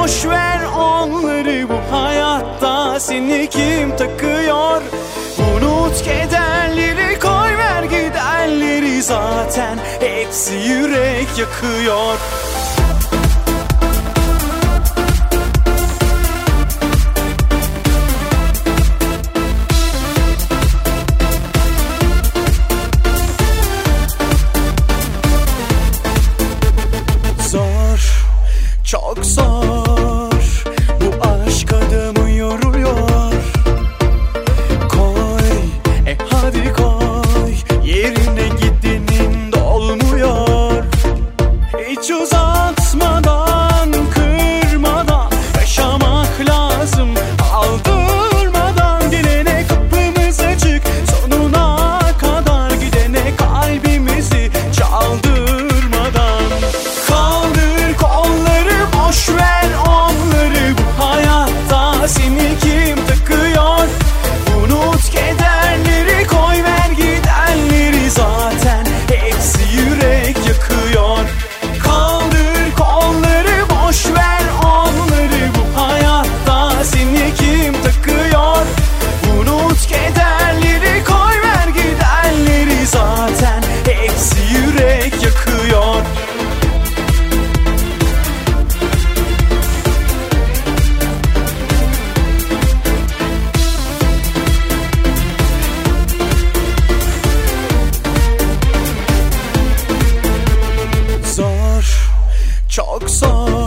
boş ver onları, bu hayatta seni kim takıyor? Unut kederleri, koy ver gidenleri, zaten hepsi yürek yakıyor. Zor, çok zor, bu aşk adamı yoruyor. Koy, hadi koy, yerine gidenin dolmuyor. Hiç uzatmadan, kırmadan yaşamak lazım. Aldırmadan gelene kapımız açık, sonuna kadar gidene kalbimizi çaldırmadan. Kaldır kolları, boş ver onları, bu hayatta seni kim takıyor? Unut kederleri, koy ver gidenleri, zaten hepsi yürek yakıyor. Kaldır kolları, boş ver onları, bu hayatta seni kim takıyor? Unut kederleri, koy ver gidenleri, zaten hepsi yürek yakıyor. Zor, çok zor,